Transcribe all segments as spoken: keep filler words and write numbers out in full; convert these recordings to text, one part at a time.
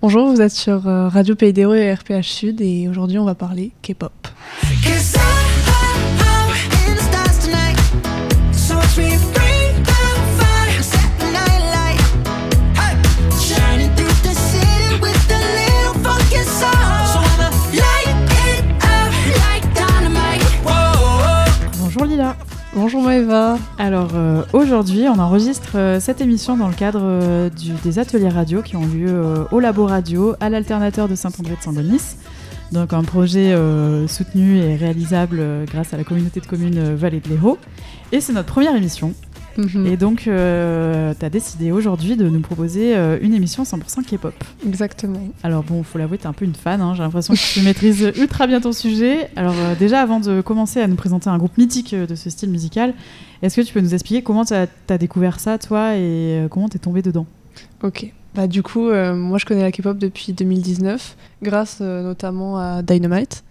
Bonjour, vous êtes sur euh, Radio Pays d'Héros et R P H Sud et aujourd'hui on va parler K-pop. Bonjour Lila. Bonjour Maëva. Alors euh, aujourd'hui on enregistre euh, cette émission dans le cadre euh, du, des ateliers radio qui ont lieu euh, au Labo Radio à l'Alternateur de Saint-André de Saint-Denis. Donc un projet euh, soutenu et réalisable euh, grâce à la communauté de communes euh, Vallée de l'Hérault. Et c'est notre première émission. Mmh. Et donc euh, tu as décidé aujourd'hui de nous proposer euh, une émission cent pour cent K-pop. Exactement. Alors bon, faut l'avouer, t'es un peu une fan, hein. J'ai l'impression que tu maîtrises ultra bien ton sujet. Alors euh, déjà, avant de commencer à nous présenter un groupe mythique de ce style musical, est-ce que tu peux nous expliquer comment t'as, t'as découvert ça, toi, et euh, comment t'es tombée dedans ? Ok. Bah, du coup, euh, moi je connais la K-pop depuis deux mille dix-neuf, grâce euh, notamment à Dynamite.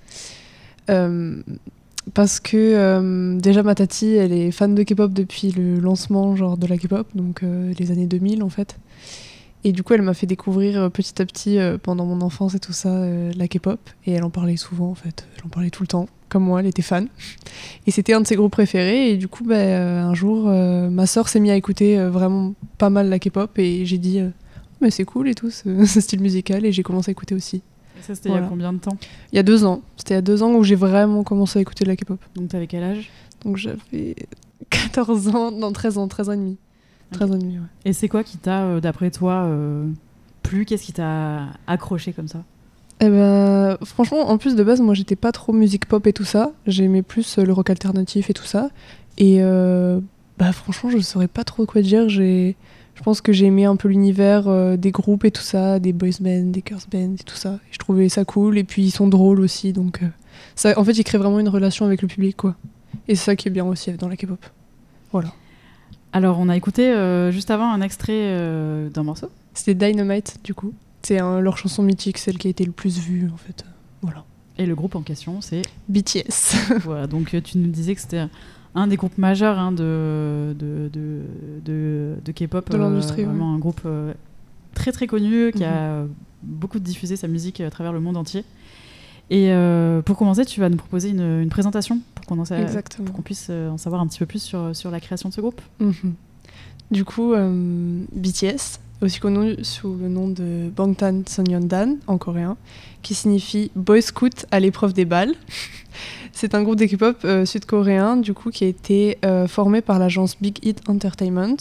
Euh, parce que euh, déjà ma tati, elle est fan de K-pop depuis le lancement genre, de la K-pop, donc euh, les années deux mille en fait. Et du coup, elle m'a fait découvrir euh, petit à petit, euh, pendant mon enfance et tout ça, euh, la K-pop. Et elle en parlait souvent, en fait. Elle en parlait tout le temps. Comme moi, elle était fan. Et c'était un de ses groupes préférés. Et du coup, bah, euh, un jour, euh, ma sœur s'est mise à écouter euh, vraiment pas mal la K-pop. Et j'ai dit, euh, mais c'est cool et tout, ce, ce style musical. Et j'ai commencé à écouter aussi. Et ça, c'était voilà. Il y a combien de temps ? Il y a deux ans. C'était il y a deux ans où j'ai vraiment commencé à écouter de la K-pop. Donc, t'avais quel âge ? Donc, j'avais quatorze ans, non, treize ans, treize ans et demi. treize ans et demi, ouais. Et c'est quoi qui t'a, euh, d'après toi, euh, plu ? Qu'est-ce qui t'a accroché comme ça ? Eh ben, franchement, en plus de base, moi, j'étais pas trop musique pop et tout ça. J'aimais plus euh, le rock alternatif et tout ça. Et euh, bah, franchement, je saurais pas trop quoi dire. J'ai... Je pense que j'ai aimé un peu l'univers euh, des groupes et tout ça, des boys bands, des girls bands et tout ça. Et je trouvais ça cool. Et puis, ils sont drôles aussi. Donc, euh, ça, en fait, ils créent vraiment une relation avec le public, quoi. Et c'est ça qui est bien aussi dans la K-pop. Voilà. Alors, on a écouté euh, juste avant un extrait euh, d'un morceau. C'était Dynamite, du coup. C'est un, leur chanson mythique, celle qui a été le plus vue, en fait. Voilà. Et le groupe en question, c'est B T S. Voilà, donc tu nous disais que c'était un des groupes majeurs hein, de, de, de, de, de K-pop. De l'industrie, euh, Vraiment ouais. un groupe euh, très très connu, qui mm-hmm. a beaucoup diffusé sa musique à travers le monde entier. Et euh, pour commencer, tu vas nous proposer une, une présentation pour qu'on, en sa... pour qu'on puisse en savoir un petit peu plus sur, sur la création de ce groupe. Mm-hmm. Du coup, euh, B T S, aussi connu sous le nom de Bangtan Sonyeondan en coréen, qui signifie Boy Scout à l'épreuve des balles. C'est un groupe de K-pop euh, sud-coréen du coup, qui a été euh, formé par l'agence Big Hit Entertainment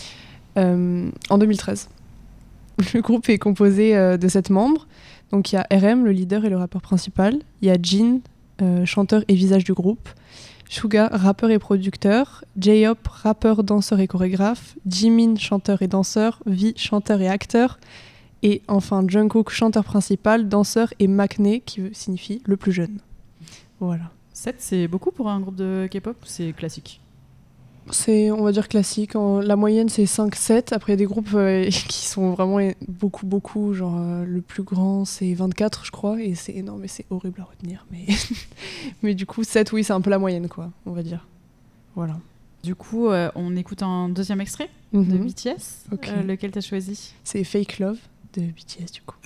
euh, en deux mille treize. Le groupe est composé euh, de sept membres. Donc il y a R M, le leader et le rappeur principal. Il y a Jin, euh, chanteur et visage du groupe. Suga, rappeur et producteur. J-Hope, rappeur, danseur et chorégraphe. Jimin, chanteur et danseur. V, chanteur et acteur. Et enfin Jungkook, chanteur principal, danseur et maknae, qui signifie le plus jeune. Voilà. sept, c'est beaucoup pour un groupe de K-pop ou c'est classique ? C'est, on va dire, classique. En, la moyenne, c'est cinq sept. Après, il y a des groupes euh, qui sont vraiment beaucoup, beaucoup. Genre, euh, le plus grand, c'est vingt-quatre, je crois. Et c'est énorme, et c'est horrible à retenir. Mais, mais du coup, sept, oui, c'est un peu la moyenne, quoi, on va dire. Voilà. Du coup, euh, on écoute un deuxième extrait mm-hmm. de B T S. Okay. Euh, lequel t'as choisi ? C'est Fake Love de B T S, du coup.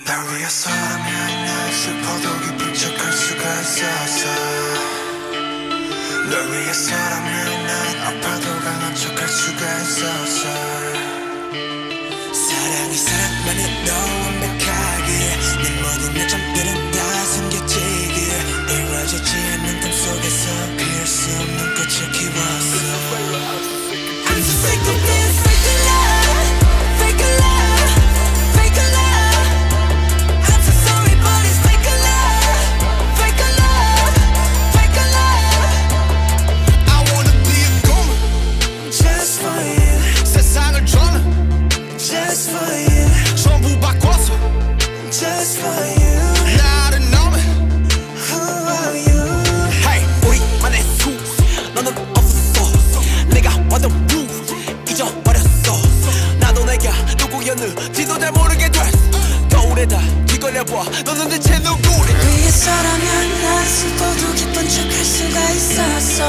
널 위해서라면 난 아파도 강한 척할 수가 있었어 사랑이 사랑만이 너 완벽하게 네 모든 요점들은 다 숨겨지길 이루어지지 않는 꿈 속에서 피할 수 없는 꽃을 키웠어 I'm so sick of this fake love fake love fake love I'm so sorry but it's fake love fake love fake love Just for you 세상을 저는 Just for you 전부 바꿔서 Just for you 나를 너무 Who are you Hey 우리만의 수 너는 없었어 내가 완전 blue 잊어버렸어 나도 내가 누구였는지도 잘 모르게 됐어 거울에다 뒤걸려봐 너는 대체 누구래 위해서라면 난 수고도 깊은 척할 수가 있었어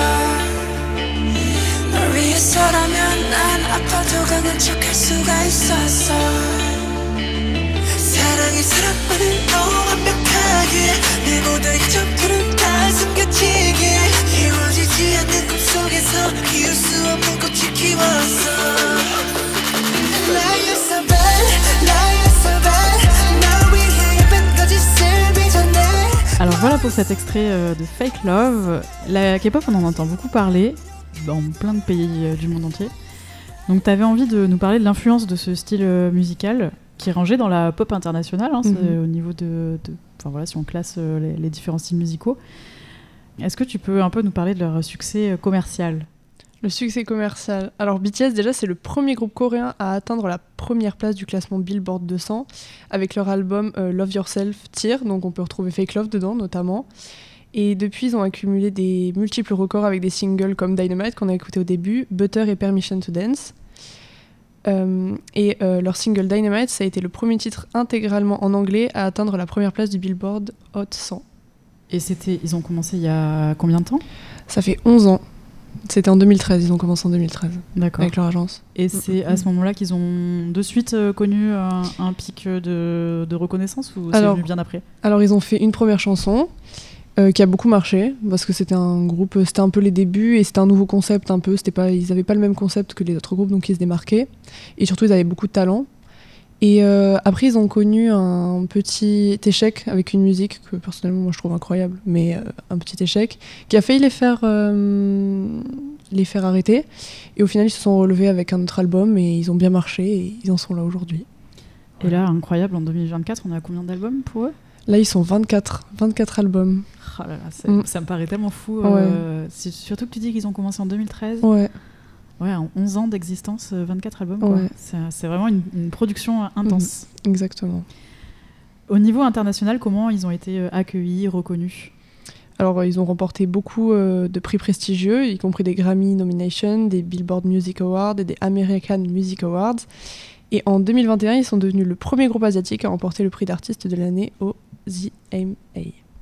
널 위해서라면 난 아파도 강한 척할 수가 있었어 Alors voilà pour cet extrait euh, de Fake Love. La K-pop, on en entend beaucoup parler dans plein de pays euh, du monde entier. Donc tu avais envie de nous parler de l'influence de ce style euh, musical qui est rangé dans la pop internationale, hein, mm-hmm. c'est au niveau de, de... Enfin voilà, si on classe euh, les, les différents styles musicaux. Est-ce que tu peux un peu nous parler de leur succès commercial ? Le succès commercial. Alors B T S, déjà, c'est le premier groupe coréen à atteindre la première place du classement Billboard deux cents avec leur album euh, Love Yourself Tear, donc on peut retrouver Fake Love dedans notamment. Et depuis, ils ont accumulé des multiples records avec des singles comme Dynamite qu'on a écouté au début, Butter et Permission to Dance. Euh, et euh, leur single Dynamite, ça a été le premier titre intégralement en anglais à atteindre la première place du Billboard Hot cent. Et c'était, ils ont commencé il y a combien de temps ? Ça fait onze ans. C'était en deux mille treize, ils ont commencé en deux mille treize. D'accord. Avec leur agence. Et c'est à ce moment-là qu'ils ont de suite euh, connu un, un pic de, de reconnaissance ou c'est alors, venu bien après ? Alors ils ont fait une première chanson euh, qui a beaucoup marché parce que c'était un groupe, c'était un peu les débuts et c'était un nouveau concept un peu. C'était pas, ils n'avaient pas le même concept que les autres groupes donc ils se démarquaient. Et surtout ils avaient beaucoup de talent. Et euh, après, ils ont connu un petit échec avec une musique que personnellement, moi, je trouve incroyable, mais euh, un petit échec qui a failli les faire, euh, les faire arrêter. Et au final, ils se sont relevés avec un autre album et ils ont bien marché et ils en sont là aujourd'hui. Et là, incroyable, en deux mille vingt-quatre, on a combien d'albums pour eux ? Là, ils sont vingt-quatre, vingt-quatre albums. Oh là là, mm. Ça me paraît tellement fou. Ouais. Euh, surtout que tu dis qu'ils ont commencé en deux mille treize. Ouais. Ouais, en onze ans d'existence, vingt-quatre albums. Ouais. C'est, c'est vraiment une, une production intense. Mmh, exactement. Au niveau international, comment ils ont été accueillis, reconnus ? Alors, ils ont remporté beaucoup euh, de prix prestigieux, y compris des Grammy Nominations, des Billboard Music Awards et des American Music Awards. Et en deux mille vingt et un, ils sont devenus le premier groupe asiatique à remporter le prix d'artiste de l'année au The M A.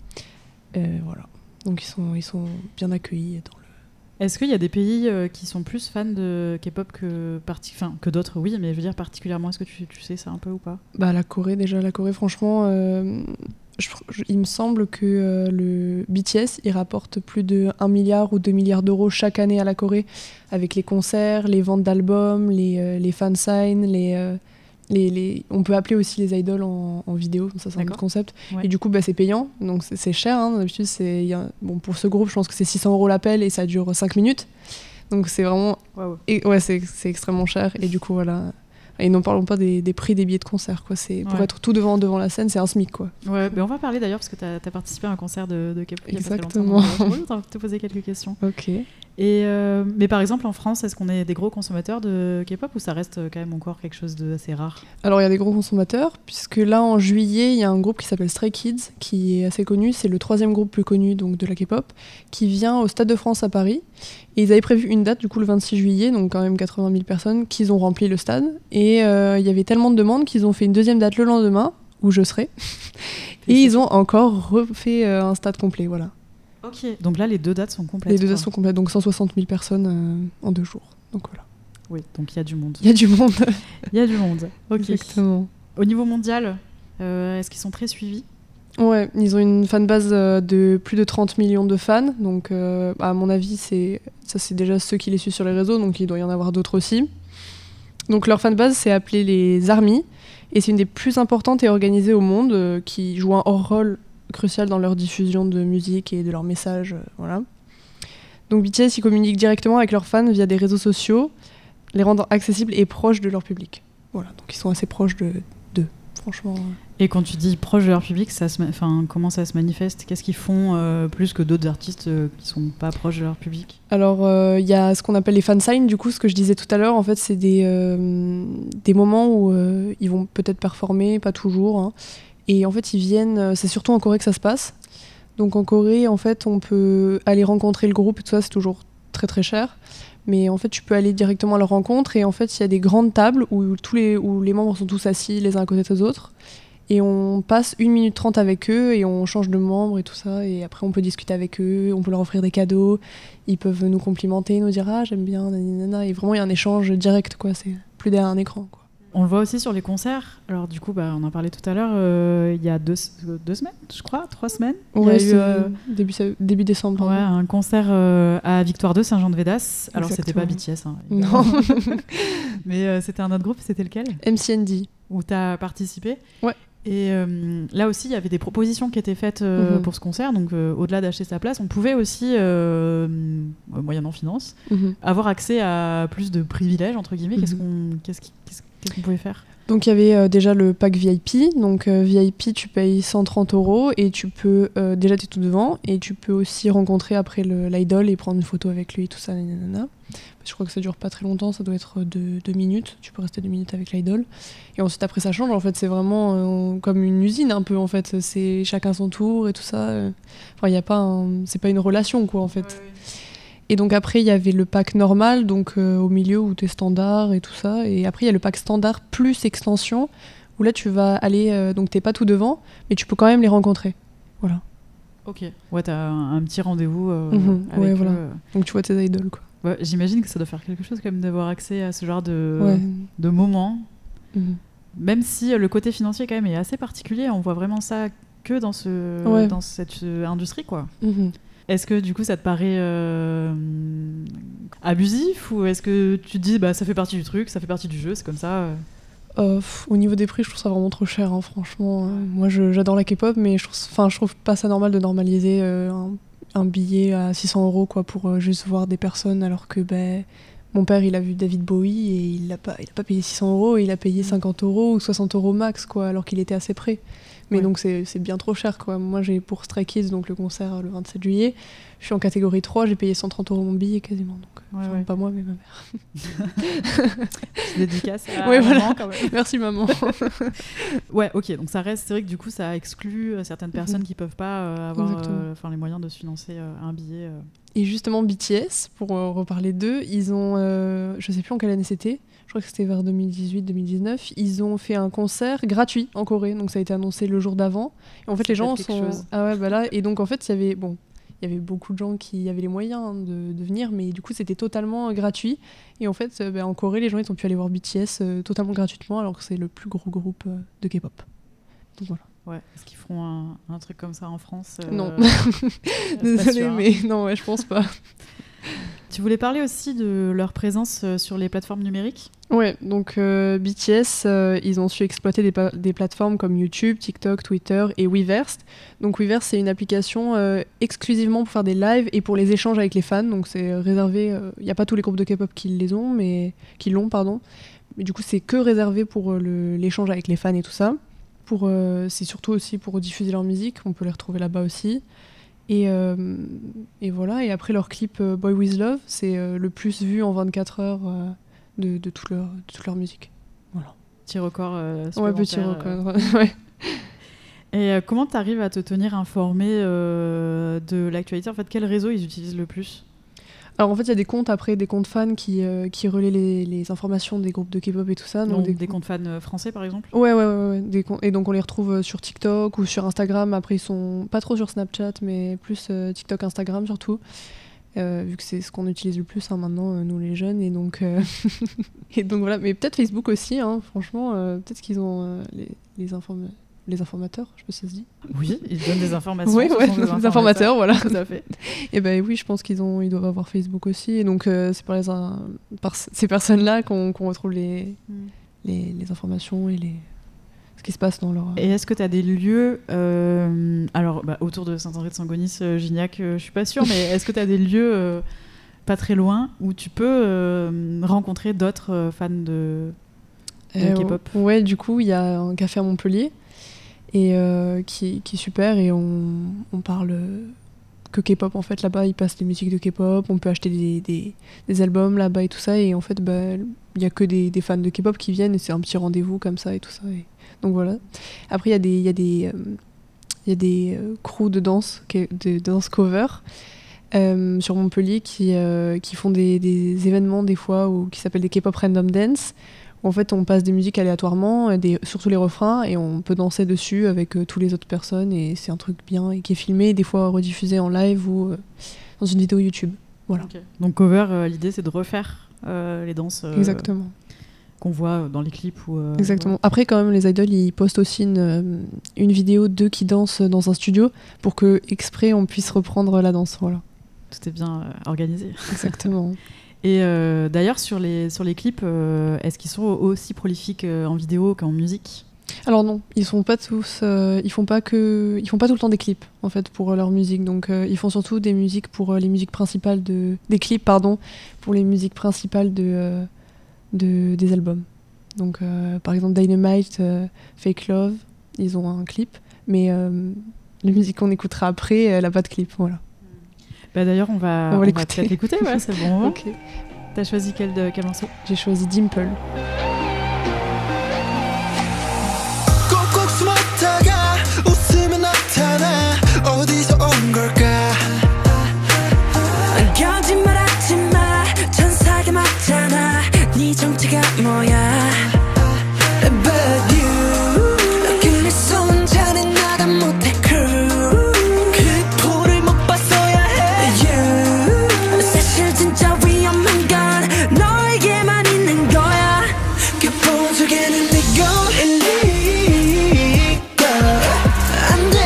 Euh, voilà. Donc, ils sont, ils sont bien accueillis dans le... Est-ce qu'il y a des pays euh, qui sont plus fans de K-pop que, parti... enfin, que d'autres ? Oui, mais je veux dire particulièrement, est-ce que tu, tu sais ça un peu ou pas ? Bah, la Corée, déjà, la Corée, franchement, euh, je, je, il me semble que euh, le B T S, il rapporte plus de un milliard ou deux milliards d'euros chaque année à la Corée, avec les concerts, les ventes d'albums, les, euh, les fansigns, les, euh, les, les... on peut appeler aussi les idoles en, en vidéo, ça c'est D'accord. un autre concept. Ouais. Et du coup, bah, c'est payant, donc c'est, c'est cher. Hein, d'habitude, c'est, y a... bon, pour ce groupe, je pense que c'est six cents euros l'appel et ça dure cinq minutes. Donc c'est vraiment... Wow. Et, ouais, c'est, c'est extrêmement cher. Et du coup, voilà... Et n'en parlons pas des, des prix des billets de concert, quoi. C'est, pour ouais. être tout devant, devant la scène, c'est un SMIC, quoi. Ouais, mais on va parler d'ailleurs, parce que tu as participé à un concert de, de K-pop. Exactement. Je vais te poser quelques questions. Ok. Et euh, mais par exemple, en France, est-ce qu'on est des gros consommateurs de K-pop ou ça reste quand même encore quelque chose d'assez rare ? Alors, il y a des gros consommateurs, puisque là, en juillet, il y a un groupe qui s'appelle Stray Kids, qui est assez connu. C'est le troisième groupe plus connu donc, de la K-pop, qui vient au Stade de France à Paris. Et ils avaient prévu une date, du coup, le vingt-six juillet, donc quand même quatre-vingt mille personnes, qu'ils ont rempli le stade. Et il euh, y avait tellement de demandes qu'ils ont fait une deuxième date le lendemain, où je serai. Et ils ont encore refait euh, un stade complet, voilà. Ok, donc là, les deux dates sont complètes. Les deux quoi. dates sont complètes, donc cent soixante mille personnes euh, en deux jours. Donc voilà. Oui, donc il y a du monde. Il y a du monde. Il y a du monde, ok. Exactement. Au niveau mondial, euh, est-ce qu'ils sont très suivis ? Ouais, ils ont une fanbase de plus de trente millions de fans, donc euh, à mon avis, c'est, ça c'est déjà ceux qui les suivent sur les réseaux, donc il doit y en avoir d'autres aussi. Donc leur fanbase, c'est appelé les ARMY, et c'est une des plus importantes et organisées au monde, euh, qui joue un rôle crucial dans leur diffusion de musique et de leurs messages, euh, voilà. Donc B T S, ils communiquent directement avec leurs fans via des réseaux sociaux, les rendant accessibles et proches de leur public. Voilà, donc ils sont assez proches de, d'eux, franchement. Et quand tu dis proche de leur public, ça se, enfin, comment ça se manifeste ? Qu'est-ce qu'ils font euh, plus que d'autres artistes euh, qui sont pas proches de leur public ? Alors, il euh, y a ce qu'on appelle les fansigns, du coup, ce que je disais tout à l'heure, en fait, c'est des, euh, des moments où euh, ils vont peut-être performer, pas toujours, hein, et en fait, ils viennent, c'est surtout en Corée que ça se passe. Donc en Corée, en fait, on peut aller rencontrer le groupe et tout ça, c'est toujours très très cher. Mais en fait, tu peux aller directement à leur rencontre et en fait, il y a des grandes tables où, tous les, où les membres sont tous assis les uns à côté des autres. Et on passe une minute trente avec eux et on change de membres et tout ça. Et après, on peut discuter avec eux, on peut leur offrir des cadeaux. Ils peuvent nous complimenter, nous dire « Ah, j'aime bien, nanana ». Et vraiment, il y a un échange direct, quoi. C'est plus derrière un écran, quoi. On le voit aussi sur les concerts. Alors du coup, bah, on en parlait tout à l'heure, euh, il y a deux, deux semaines, je crois, trois semaines. Ouais, il y a eu, euh, début, début décembre. Ouais, un concert euh, à Victoire deux, Saint-Jean-de-Védas. Alors c'était pas B T S. Hein, non. Mais euh, c'était un autre groupe, c'était lequel ? M C N D. Où tu as participé. Ouais. Et euh, là aussi, il y avait des propositions qui étaient faites euh, mm-hmm. pour ce concert. Donc, euh, au-delà d'acheter sa place, on pouvait aussi, euh, moyennant finance, mm-hmm. avoir accès à plus de privilèges, entre guillemets. Mm-hmm. Qu'est-ce qu'on, qu'est-ce, qu'est-ce, qu'est-ce qu'on pouvait faire ? Donc, il y avait euh, déjà le pack V I P. Donc, euh, V I P, tu payes cent trente euros et tu peux... Euh, déjà, tu es tout devant. Et tu peux aussi rencontrer après le, l'idol et prendre une photo avec lui, tout ça, nanana. Je crois que ça dure pas très longtemps, ça doit être deux, deux minutes. Tu peux rester deux minutes avec l'idol. Et ensuite, après, ça change. En fait, c'est vraiment euh, comme une usine, un peu, en fait. C'est chacun son tour et tout ça. Enfin, il y a pas un... C'est pas une relation, quoi, en fait. Ouais, ouais. Et donc, après, il y avait le pack normal, donc euh, au milieu, où t'es standard et tout ça. Et après, il y a le pack standard plus extension, où là, tu vas aller... Euh, donc, t'es pas tout devant, mais tu peux quand même les rencontrer. Voilà. Ok. Ouais, t'as un, un petit rendez-vous euh, mmh, avec ouais, voilà. eux. Donc, tu vois tes idoles, quoi. Ouais, j'imagine que ça doit faire quelque chose quand même d'avoir accès à ce genre de, ouais. de moments. Mmh. Même si le côté financier quand même est assez particulier, on voit vraiment ça que dans, ce, ouais. dans cette euh, industrie, quoi. Mmh. Est-ce que du coup ça te paraît euh, abusif ou est-ce que tu te dis bah, ça fait partie du truc, ça fait partie du jeu, c'est comme ça euh... Euh, pff, au niveau des prix, je trouve ça vraiment trop cher, hein, franchement. Euh, moi, je, j'adore la K-pop, mais je trouve, je trouve pas ça normal de normaliser euh, un un billet à six cents euros quoi, pour euh, juste voir des personnes, alors que ben, mon père il a vu David Bowie et il n'a pas, il a pas payé six cents euros, il a payé cinquante euros ou soixante euros max, quoi, alors qu'il était assez près. Mais ouais. donc c'est, c'est bien trop cher, quoi. Moi j'ai pour Stray Kids, donc le concert le vingt-sept juillet, je suis en catégorie trois, j'ai payé cent trente euros mon billet quasiment. Donc, ouais, enfin, ouais. Pas moi, mais ma mère. Dédicace à ouais, maman voilà. quand même. Merci maman. Ouais, ok, donc ça reste, c'est vrai que du coup ça exclut certaines personnes mm-hmm. qui peuvent pas euh, avoir euh, les moyens de se financer euh, un billet. Euh. Et justement B T S, pour euh, reparler d'eux, ils ont, euh, je sais plus en quelle année c'était, je crois que c'était vers deux mille dix-huit deux mille dix-neuf, ils ont fait un concert gratuit en Corée, donc ça a été annoncé le jour d'avant. Et en fait, ça les gens sont... Chose. Ah ouais, bah là, et donc en fait, il y avait... Bon, il y avait beaucoup de gens qui avaient les moyens de, de venir, mais du coup, c'était totalement gratuit. Et en fait, euh, bah, en Corée, les gens, ils ont pu aller voir B T S euh, totalement gratuitement, alors que c'est le plus gros groupe euh, de K-pop. Donc voilà. Ouais, est-ce qu'ils feront un, un truc comme ça en France euh, Non. Désolée, hein. Mais non, ouais, je pense pas. Tu voulais parler aussi de leur présence euh, sur les plateformes numériques ? Ouais, donc euh, B T S, euh, ils ont su exploiter des, pa- des plateformes comme YouTube, TikTok, Twitter et Weverse. Donc Weverse, c'est une application euh, exclusivement pour faire des lives et pour les échanges avec les fans. Donc c'est réservé, il euh, n'y a pas tous les groupes de K-pop qui les ont, mais qui l'ont, pardon. Mais du coup, c'est que réservé pour euh, le, l'échange avec les fans et tout ça. Pour, euh, c'est surtout aussi pour diffuser leur musique, on peut les retrouver là-bas aussi. Et, euh, et voilà, et après leur clip euh, Boy With Love, c'est euh, le plus vu en vingt-quatre heures euh, de, de, toute leur, de toute leur musique. Voilà. Petit record euh, ouais, petit record, euh... ouais. Et euh, comment tu arrives à te tenir informé euh, de l'actualité ? En fait, quel réseau ils utilisent le plus ? Alors en fait, il y a des comptes après, des comptes fans qui, euh, qui relaient les, les informations des groupes de K-pop et tout ça. Donc, donc des, des comptes fans français par exemple ? Ouais, ouais, ouais. ouais des com- et donc on les retrouve sur TikTok ou sur Instagram. Après, ils sont pas trop sur Snapchat, mais plus euh, TikTok, Instagram surtout. Euh, vu que c'est ce qu'on utilise le plus hein, maintenant, euh, nous les jeunes. Et donc, euh... et donc voilà. Mais peut-être Facebook aussi, hein, franchement. Euh, peut-être qu'ils ont euh, les, les informateurs. Les informateurs, je sais pas si ça se dit. Oui, ils donnent des informations. Oui, ouais, des informateurs, informateurs, voilà. Tout à fait. Et ben oui, je pense qu'ils ont, ils doivent avoir Facebook aussi. Et donc euh, c'est par, les, par ces personnes-là qu'on, qu'on retrouve les, mm. les, les informations et les, ce qui se passe dans leur. Et est-ce que tu as des lieux, euh, alors bah, autour de Saint-André-de-Sangonis, euh, Gignac, euh, je suis pas sûre, mais est-ce que tu as des lieux euh, pas très loin où tu peux euh, rencontrer d'autres euh, fans de, de euh, K-pop ? Ouais, du coup, il y a un café à Montpellier. Et euh, qui, qui est super, et on, on parle que K-pop en fait. Là-bas ils passent des musiques de K-pop, on peut acheter des, des, des albums là-bas et tout ça, et en fait bah, il y a que des, des fans de K-pop qui viennent, et c'est un petit rendez-vous comme ça et tout ça, et donc voilà. Après il y a des, y a des, euh, y a des euh, crews de danse, de danse cover euh, sur Montpellier qui, euh, qui font des, des événements des fois où, qui s'appellent des K-pop Random Dance. En fait, on passe des musiques aléatoirement, des, surtout les refrains, et on peut danser dessus avec euh, toutes les autres personnes, et c'est un truc bien et qui est filmé, des fois rediffusé en live ou euh, dans une vidéo YouTube. Voilà. Okay. Donc cover, euh, l'idée c'est de refaire euh, les danses. Euh, Exactement. qu'on voit dans les clips. Ou, euh, Exactement. Ouais. Après, quand même, les idoles, ils postent aussi une, une vidéo d'eux qui dansent dans un studio pour que, exprès, on puisse reprendre la danse. Voilà. Tout est bien euh, organisé. Exactement. Et euh, d'ailleurs, sur les, sur les clips, euh, est-ce qu'ils sont aussi prolifiques euh, en vidéo qu'en musique ? Alors non, ils sont pas tous, euh, ils font pas que, ils font pas tout le temps des clips en fait pour leur musique. Donc euh, ils font surtout des musiques pour euh, les musiques principales de, des clips pardon, pour les musiques principales de, euh, de des albums. Donc euh, par exemple Dynamite, euh, Fake Love, ils ont un clip, mais euh, la musique qu'on écoutera après, elle a pas de clip, voilà. Bah d'ailleurs, on va, on va, on l'écouter. va peut-être l'écouter, ouais, c'est le bon moment. Okay. T'as choisi quel, de, quel morceau ? J'ai choisi Dimple. 어디서 온 걸까 거짓말하지 마 천사가 맞잖아 네 정체가 뭐야 But you 그래서 혼자는 나가 못해 crew 그 포를 못 봤어야 해 You 사실 진짜 위험한 건 너에게만 있는 거야 그 보조개는 내고 elite girl 안돼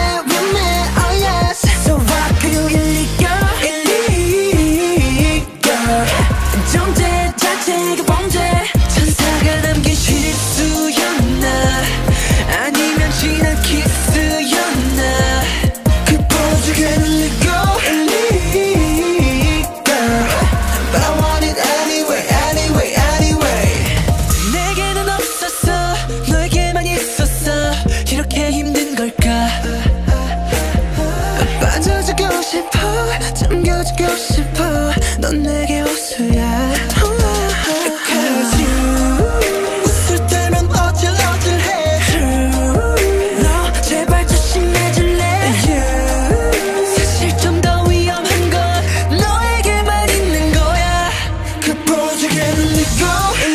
잠겨주고 싶어 넌 내게 호수야 Cause you 웃을 때면 어질어질해 True 너 제발 조심해줄래 You 사실 좀 더 위험한 건 너에게만 있는 거야 그 보조개는 내고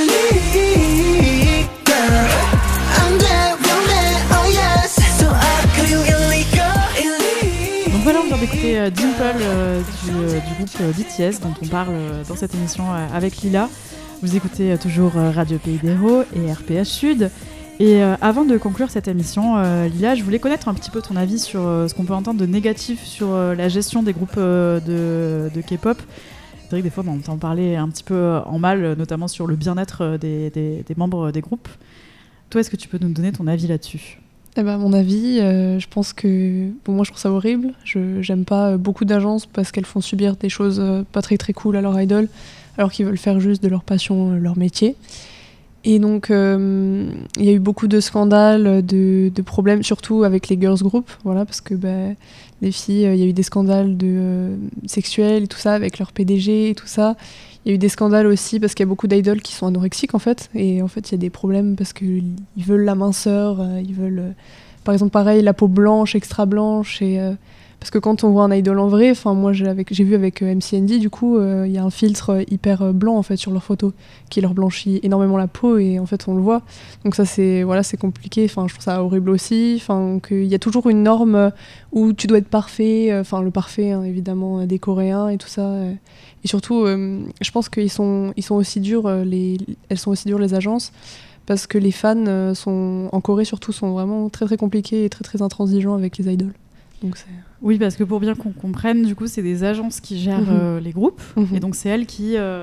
elite girl 안돼 위험해 oh yes So I call you illegal elite. Donc voilà, on vient d'écouter euh, Dimple euh, du, euh, du groupe euh, B T S dont on parle euh, dans cette émission euh, avec Lila. Vous écoutez euh, toujours euh, Radio Pays d'Hérault et R P H Sud. Et euh, avant de conclure cette émission, euh, Lila, je voulais connaître un petit peu ton avis sur euh, ce qu'on peut entendre de négatif sur euh, la gestion des groupes euh, de, de K-pop. C'est vrai que des fois, on entend parler un petit peu en mal, notamment sur le bien-être des, des, des membres des groupes. Toi, est-ce que tu peux nous donner ton avis là-dessus ? Eh ben, à mon avis, euh, je pense que... Bon, moi, je trouve ça horrible. Je, j'aime pas euh, beaucoup d'agences parce qu'elles font subir des choses euh, pas très très cool à leurs idoles, alors qu'ils veulent faire juste de leur passion euh, leur métier. Et donc, euh, il y a eu beaucoup de scandales, de, de problèmes, surtout avec les girls group, voilà, parce que bah, les filles, il euh, y a eu des scandales de, euh, sexuels et tout ça, avec leur P D G et tout ça. Il y a eu des scandales aussi parce qu'il y a beaucoup d'idoles qui sont anorexiques en fait, et en fait il y a des problèmes parce qu'ils veulent la minceur, euh, ils veulent euh, par exemple pareil la peau blanche, extra blanche, et euh, parce que quand on voit un idol en vrai, enfin moi j'ai, avec, j'ai vu avec euh, M C N D du coup il euh, y a un filtre euh, hyper euh, blanc en fait sur leurs photos qui leur blanchit énormément la peau et en fait on le voit, donc ça c'est voilà c'est compliqué, enfin je trouve ça horrible aussi, enfin qu'il y a toujours une norme euh, où tu dois être parfait, enfin euh, le parfait hein, évidemment euh, des Coréens et tout ça. Euh, Et surtout, euh, je pense qu'ils sont, ils sont aussi durs, euh, les, elles sont aussi dures les agences, parce que les fans euh, sont, en Corée surtout, sont vraiment très très compliqués et très très intransigeants avec les idoles. Donc c'est... Oui, parce que pour bien qu'on comprenne, du coup, c'est des agences qui gèrent Mm-hmm. euh, les groupes, Mm-hmm. et donc c'est elles qui euh,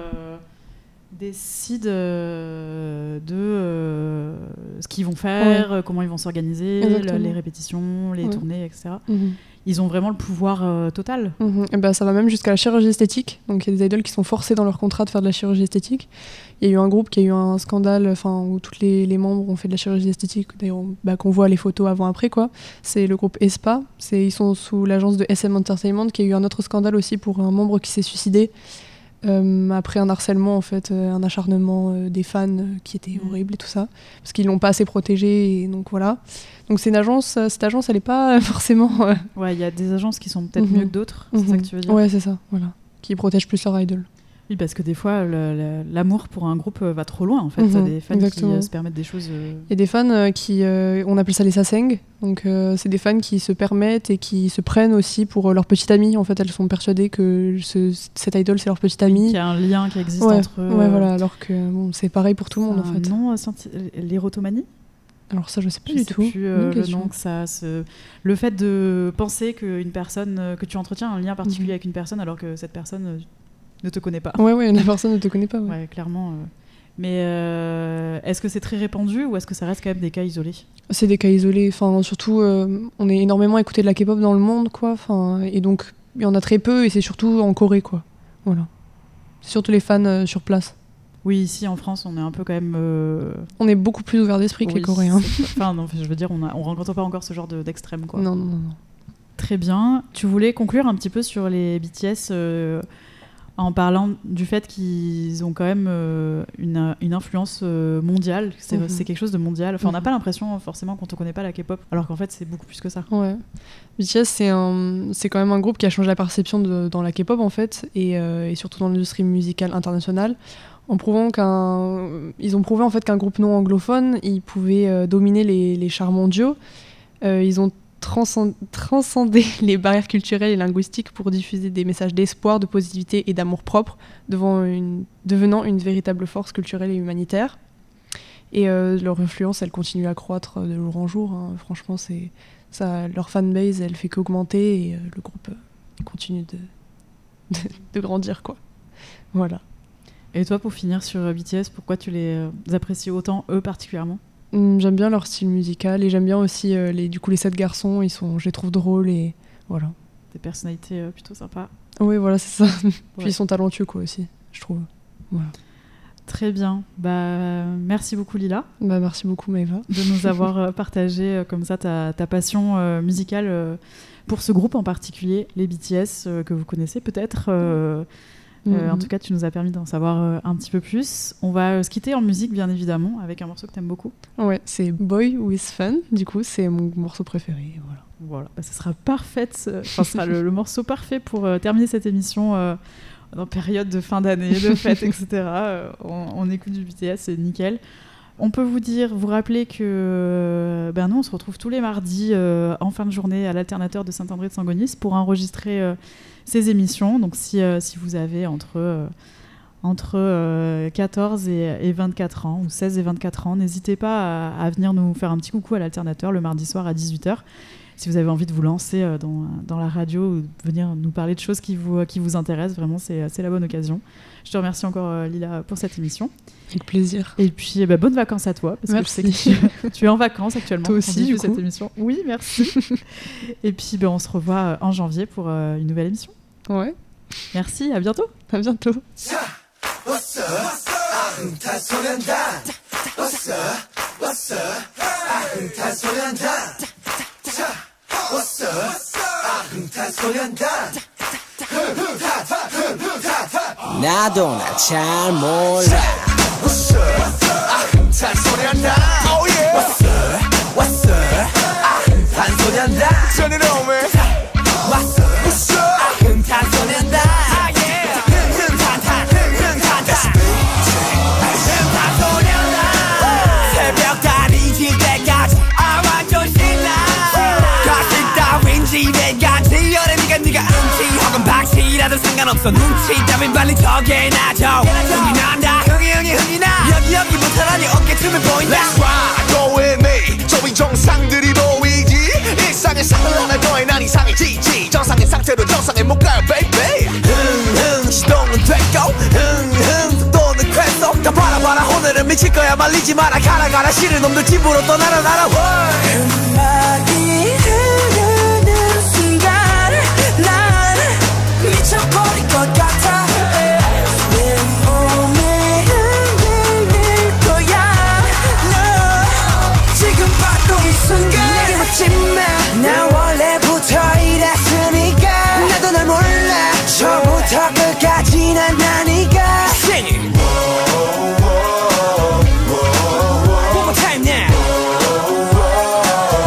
décident euh, de euh, ce qu'ils vont faire, ouais. comment ils vont s'organiser, le, les répétitions, les ouais. tournées, et cetera. Mm-hmm. Ils ont vraiment le pouvoir euh, total. Mmh. Et ben, ça va même jusqu'à la chirurgie esthétique. Donc il y a des idoles qui sont forcés dans leur contrat de faire de la chirurgie esthétique. Il y a eu un groupe qui a eu un scandale où tous les, les membres ont fait de la chirurgie esthétique, d'ailleurs bah, qu'on voit les photos avant-après, quoi. C'est le groupe Aespa. C'est, ils sont sous l'agence de S M Entertainment, qui a eu un autre scandale aussi pour un membre qui s'est suicidé euh, après un harcèlement, en fait, euh, un acharnement euh, des fans euh, qui était mmh. horrible et tout ça, parce qu'ils l'ont pas assez protégé, et donc voilà. Donc c'est une agence, cette agence, elle est pas forcément... Euh... Ouais, il y a des agences qui sont peut-être mm-hmm. mieux que d'autres, c'est mm-hmm. ça que tu veux dire ? Ouais, c'est ça, voilà. Qui protègent plus leur idol. Oui, parce que des fois, le, le, l'amour pour un groupe va trop loin, en fait. Mm-hmm, T'as des fans exactement. qui euh, se permettent des choses... Euh... Il y a des fans euh, qui, euh, on appelle ça les saseng, donc euh, c'est des fans qui se permettent et qui se prennent aussi pour euh, leur petite amie. En fait, elles sont persuadées que ce, cette idole, c'est leur petite amie. Qu'il y a un lien qui existe ouais, entre eux. Ouais, voilà, alors que bon, c'est pareil pour tout le monde, en fait. Non, l'érotomanie ? Alors ça, je sais pas je du sais tout. Plus, euh, le nom que ça, se... le fait de penser qu'une personne, que tu entretiens un lien particulier mmh. avec une personne, alors que cette personne euh, ne te connaît pas. Ouais, ouais, la personne ne te connaît pas. Ouais, ouais clairement. Euh... Mais euh, est-ce que c'est très répandu ou est-ce que ça reste quand même des cas isolés ? C'est des cas isolés. Enfin, surtout, euh, on est énormément écouté de la K-pop dans le monde, quoi. Enfin, et donc, il y en a très peu, et c'est surtout en Corée, quoi. Voilà. C'est surtout les fans euh, sur place. Oui, ici en France, on est un peu quand même. Euh... On est beaucoup plus ouvert d'esprit que oui, les Coréens. Enfin, non, je veux dire, on, a, on rencontre pas encore ce genre de, d'extrême, quoi. Non, non, non, non. Très bien. Tu voulais conclure un petit peu sur les B T S euh, en parlant du fait qu'ils ont quand même euh, une, une influence euh, mondiale. C'est, mm-hmm. c'est quelque chose de mondial. Enfin, mm-hmm. on n'a pas l'impression forcément quand on connaît pas la K-pop, alors qu'en fait, c'est beaucoup plus que ça. Ouais. B T S, c'est, un, c'est quand même un groupe qui a changé la perception de, dans la K-pop, en fait, et, euh, et surtout dans l'industrie musicale internationale. En prouvant qu'un... Ils ont prouvé en fait qu'un groupe non anglophone, il pouvait euh, dominer les, les charts mondiaux. Euh, ils ont transcend... transcendé les barrières culturelles et linguistiques pour diffuser des messages d'espoir, de positivité et d'amour-propre, devant une... devenant une véritable force culturelle et humanitaire. Et euh, leur influence, elle continue à croître de jour en jour. Hein. Franchement, c'est... Ça, leur fanbase, elle fait qu'augmenter et euh, le groupe euh, continue de... de... de grandir, quoi. Voilà. Et toi, pour finir sur B T S, pourquoi tu les apprécies autant, eux particulièrement ? mmh, J'aime bien leur style musical et j'aime bien aussi euh, les, du coup, les sept garçons, ils sont, je les trouve drôles et voilà. Des personnalités euh, plutôt sympas. Oui, voilà, c'est ça. Puis ouais. ils sont talentueux, quoi, aussi, je trouve. Voilà. Très bien. Bah, merci beaucoup, Lila. Bah, merci beaucoup, Maëva. De nous avoir partagé euh, comme ça ta, ta passion euh, musicale euh, pour ce groupe en particulier, les B T S, euh, que vous connaissez peut-être. Euh, Euh, mm-hmm. En tout cas, tu nous as permis d'en savoir euh, un petit peu plus. On va euh, se quitter en musique, bien évidemment, avec un morceau que tu aimes beaucoup. Ouais, c'est Boy with Fun. Du coup, c'est mon morceau préféré. Voilà. Voilà, bah, ce sera parfait. Enfin, ce sera le, le morceau parfait pour euh, terminer cette émission euh, en période de fin d'année, de fête, et cetera. Euh, on, on écoute du B T S, c'est nickel. On peut vous dire, vous rappeler que euh, ben nous, on se retrouve tous les mardis euh, en fin de journée à l'Alternateur de Saint-André-de-Sangonis pour enregistrer euh, ces émissions. Donc si, euh, si vous avez entre, euh, entre euh, quatorze et, et vingt-quatre ans, ou seize et vingt-quatre ans, n'hésitez pas à, à venir nous faire un petit coucou à l'Alternateur le mardi soir à dix-huit heures. Si vous avez envie de vous lancer euh, dans, dans la radio ou de venir nous parler de choses qui vous, qui vous intéressent, vraiment, c'est, c'est la bonne occasion. Je te remercie encore, euh, Lila, pour cette émission. Avec plaisir. Et puis, bah, bonnes vacances à toi, parce merci. que je sais que tu, tu es en vacances actuellement. Toi aussi, du coup. Cette émission. Oui, merci. Et puis, bah, on se revoit euh, en janvier pour euh, une nouvelle émission. Ouais. Merci, à bientôt. À bientôt. 나도 나 잘 몰라 잘 소리한다 Oh yeah What's up What's up 한 소리한다 Turn it on man What's up What's up 한 소리한다 Ah yeah 흥흥탄탄 흥흥탄탄 흥탄 소리한다 새벽 달이 질 때까지 아 완전 신나 가식 따윈 집에 가지 여름이가 네가 음치 혹은 박씨라도 상관없어 눈치 따윈 빨리 저게 나죠 흥이 난다 흥이 흥이 흥이 나 여기 여기부터라니 어깨춤을 보인다 Let's ride go with me 저위 정상들이 보이지 일상의 상을 하나 더해 난 이상해지지 정상의 상태로 정상에 못 가요 baby 흥흥 시동은 됐고 흥흥 속도는 쾌속 다 봐라 오늘은 미칠 거야 말리지 마라 가라 가라 싫은 놈들 집으로 떠나라 나라 음악이 흐르는 순간을 난 미쳐버릴 것 같아 내 몸에 흔들릴 거야 너 지금 바로 이 순간 내게 묻지 마 난 원래부터 이랬으니까 나도 널 몰라 처음부터 끝까지 난 나니까 Sing it One more time now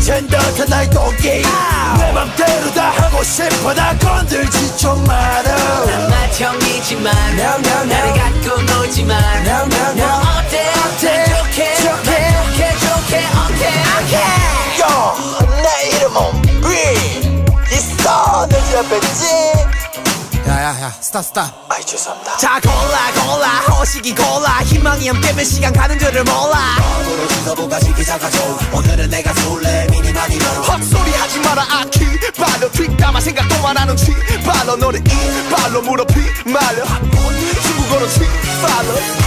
이젠부터 날 똥기 내 맘대로 다 하고 싶어 나 건들지 좀 마라 난 맏형이지만 no, no, no. 나를 갖고 놀지만 no, no, no. 뭐 어때 어때 좋게 좋게 좋게 좋게 오케이 오케이 요 내 이름은 B 있어 내 집 앞에 찡 야야야 스탑 스탑 아이 죄송합니다 자 골라 골라 호식이 골라 희망이 함께면 시간 가는 줄을 몰라 떨어진 거보가 시기 작아져 오늘은 내가 쏠래 미니마니 너로 헛소리 하지 마라 아키 발로 뒷담화 생각도 말하는 치 발로 너를 이 발로 무릎이 말려 중국어로 치 발로